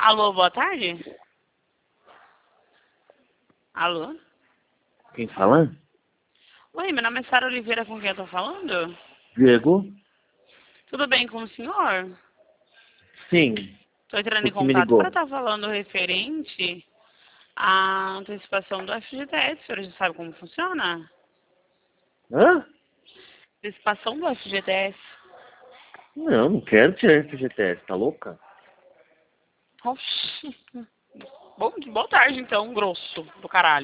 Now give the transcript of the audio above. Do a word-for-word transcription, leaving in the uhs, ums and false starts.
Alô, boa tarde? Alô? Quem fala? Oi, meu nome é Sara Oliveira, com quem eu tô falando? Diego? Tudo bem com o senhor? Sim. Tô entrando em Por que me contato para ligou? estar falando referente à antecipação do F G T S. O senhor já sabe como funciona? Hã? Antecipação do F G T S. Não, não quero tirar F G T S, tá louca? Oxi. Bom, boa tarde, então, grosso do caralho.